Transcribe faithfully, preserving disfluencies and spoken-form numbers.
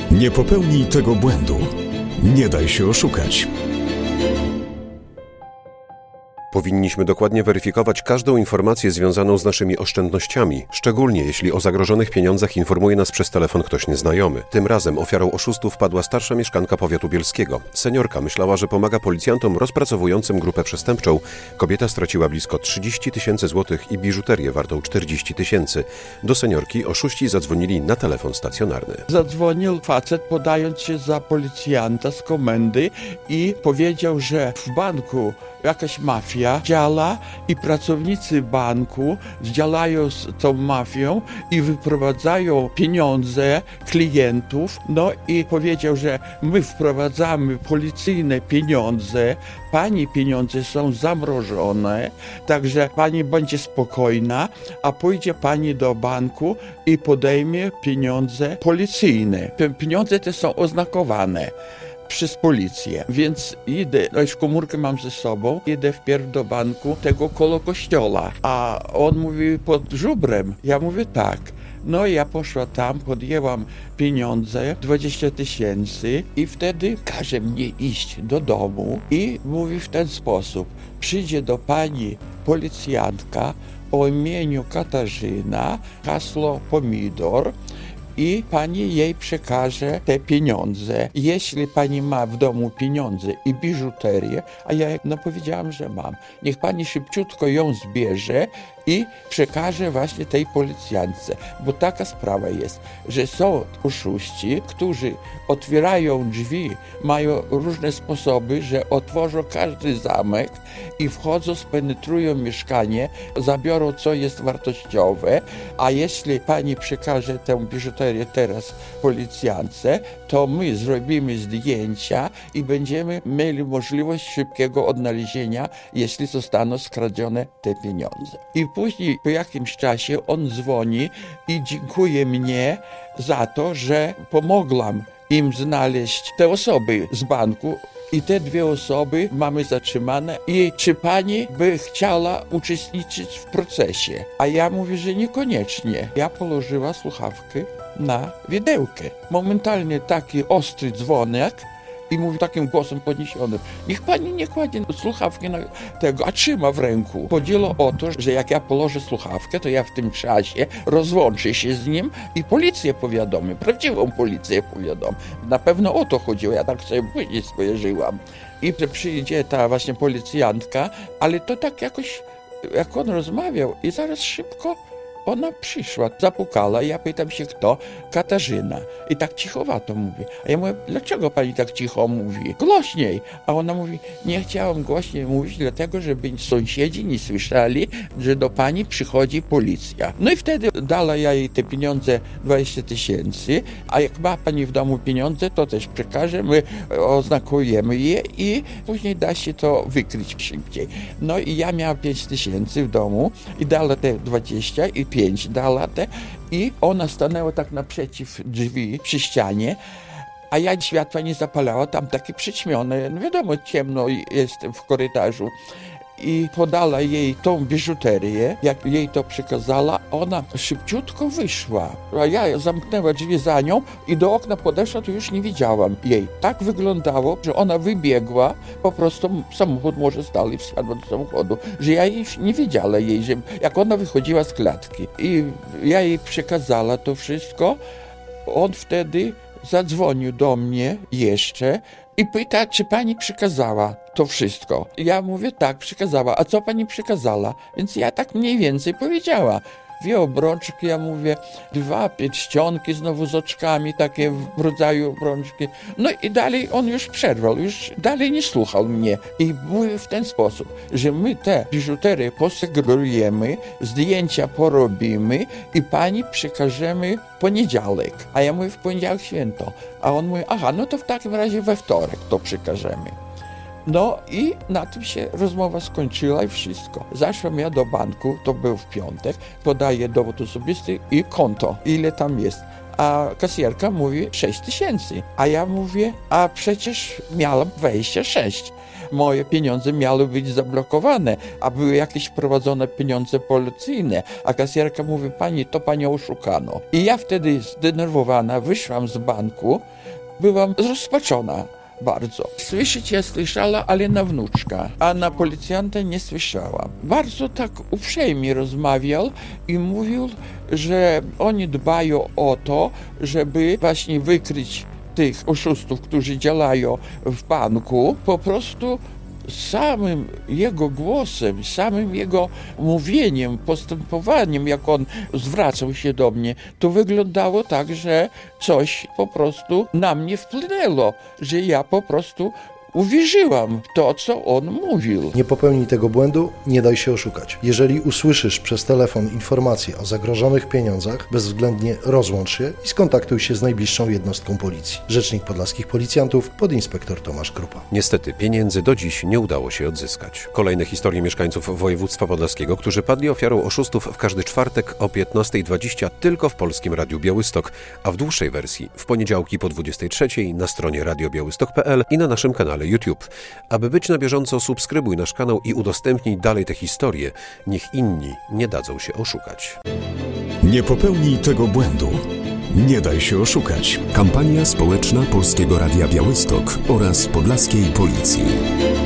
Nie popełnij tego błędu. Nie daj się oszukać. Powinniśmy dokładnie weryfikować każdą informację związaną z naszymi oszczędnościami, szczególnie jeśli o zagrożonych pieniądzach informuje nas przez telefon ktoś nieznajomy. Tym razem ofiarą oszustów padła starsza mieszkanka powiatu bielskiego. Seniorka myślała, że pomaga policjantom rozpracowującym grupę przestępczą. Kobieta straciła blisko trzydzieści tysięcy złotych i biżuterię wartą czterdzieści tysięcy. Do seniorki oszuści zadzwonili na telefon stacjonarny. Zadzwonił facet, podając się za policjanta z komendy i powiedział, że w banku jakaś mafia działa i pracownicy banku działają z tą mafią i wyprowadzają pieniądze klientów. No i powiedział, że my wprowadzamy policyjne pieniądze, pani pieniądze są zamrożone, także pani będzie spokojna, a pójdzie pani do banku i podejmie pieniądze policyjne. Pieniądze te są oznakowane przez policję, więc idę, no już komórkę mam ze sobą, idę wpierw do banku tego koło kościoła, a on mówi pod żubrem, ja mówię tak. No ja poszła tam, podjęłam pieniądze, dwadzieścia tysięcy i wtedy każe mnie iść do domu i mówi w ten sposób, przyjdzie do pani policjantka o imieniu Katarzyna, hasło pomidor, i pani jej przekaże te pieniądze. Jeśli pani ma w domu pieniądze i biżuterię, a ja no powiedziałam, że mam, niech pani szybciutko ją zbierze i przekaże właśnie tej policjantce. Bo taka sprawa jest, że są oszuści, którzy otwierają drzwi, mają różne sposoby, że otworzą każdy zamek i wchodzą, spenetrują mieszkanie, zabiorą co jest wartościowe, a jeśli pani przekaże tę biżuterię teraz policjantce, to my zrobimy zdjęcia i będziemy mieli możliwość szybkiego odnalezienia, jeśli zostaną skradzione te pieniądze. I później po jakimś czasie on dzwoni i dziękuje mnie za to, że pomogłam im znaleźć te osoby z banku. I te dwie osoby mamy zatrzymane i czy pani by chciała uczestniczyć w procesie? A ja mówię, że niekoniecznie. Ja położyła słuchawkę na widełkę. Momentalnie taki ostry dzwonek i mówi takim głosem podniesionym, niech pani nie kładzie słuchawki na tego, a trzyma w ręku. Chodziło o to, że jak ja położę słuchawkę, to ja w tym czasie rozłączę się z nim i policję powiadomię, prawdziwą policję powiadomię. Na pewno o to chodziło, ja tak sobie później skojarzyłam. I przyjdzie ta właśnie policjantka, ale to tak jakoś, jak on rozmawiał i zaraz szybko ona przyszła, zapukała, ja pytam się kto? Katarzyna. I tak cichowato mówi. A ja mówię, dlaczego pani tak cicho mówi? Głośniej. A ona mówi, nie chciałam głośniej mówić, dlatego żeby sąsiedzi nie słyszeli, że do pani przychodzi policja. No i wtedy dała ja jej te pieniądze, dwadzieścia tysięcy, a jak ma pani w domu pieniądze, to też przekaże, my oznakujemy je i później da się to wykryć szybciej. No i ja miałam pięć tysięcy w domu i dała te dwadzieścia i pięć dała te i ona stanęła tak naprzeciw drzwi przy ścianie, a ja światła nie zapalała, tam takie przyćmione, no wiadomo, ciemno jest w korytarzu. I podała jej tą biżuterię, jak jej to przekazała, ona szybciutko wyszła. A ja zamknęła drzwi za nią i do okna podeszła, to już nie widziałam jej. Tak wyglądało, że ona wybiegła, po prostu samochód może stał i wsiadła do samochodu, że ja już nie wiedziała jej, że jak ona wychodziła z klatki. I ja jej przekazała to wszystko. On wtedy zadzwonił do mnie jeszcze i pyta, czy pani przekazała to wszystko. Ja mówię, tak, przekazała. A co pani przekazała? Więc ja tak mniej więcej powiedziała. Dwie obrączki, ja mówię, dwa pierścionki znowu z oczkami, takie w rodzaju obrączki. No i dalej on już przerwał, już dalej nie słuchał mnie. I mówił w ten sposób, że my te biżuterię posegregujemy, zdjęcia porobimy i pani przekażemy w poniedziałek. A ja mówię, w poniedziałek święto. A on mówi, aha, no to w takim razie we wtorek to przekażemy. No i na tym się rozmowa skończyła i wszystko. Zaszłam ja do banku, to był w piątek, podaję dowód osobisty i konto, ile tam jest. A kasjerka mówi sześć tysięcy. A ja mówię, a przecież miałam dwadzieścia sześć. moje pieniądze miały być zablokowane, a były jakieś prowadzone pieniądze policyjne, a kasjerka mówi, pani, to panią oszukano. I ja wtedy zdenerwowana wyszłam z banku, byłam zrozpaczona bardzo. Słyszeć ja słyszała, ale na wnuczka, a na policjanta nie słyszałam. Bardzo tak uprzejmie rozmawiał i mówił, że oni dbają o to, żeby właśnie wykryć tych oszustów, którzy działają w banku, po prostu samym jego głosem, samym jego mówieniem, postępowaniem, jak on zwracał się do mnie, to wyglądało tak, że coś po prostu na mnie wpłynęło, że ja po prostu uwierzyłam w to, co on mówił. Nie popełnij tego błędu, nie daj się oszukać. Jeżeli usłyszysz przez telefon informacje o zagrożonych pieniądzach, bezwzględnie rozłącz się i skontaktuj się z najbliższą jednostką policji. Rzecznik Podlaskich Policjantów, podinspektor Tomasz Krupa. Niestety pieniędzy do dziś nie udało się odzyskać. Kolejne historie mieszkańców województwa podlaskiego, którzy padli ofiarą oszustów w każdy czwartek o piętnasta dwadzieścia tylko w Polskim Radiu Białystok, a w dłuższej wersji w poniedziałki po dwudziestej trzeciej na stronie radio białystok kropka p l i na naszym kanale YouTube. Aby być na bieżąco, subskrybuj nasz kanał i udostępnij dalej te historie. Niech inni nie dadzą się oszukać. Nie popełnij tego błędu. Nie daj się oszukać. Kampania społeczna Polskiego Radia Białystok oraz Podlaskiej Policji.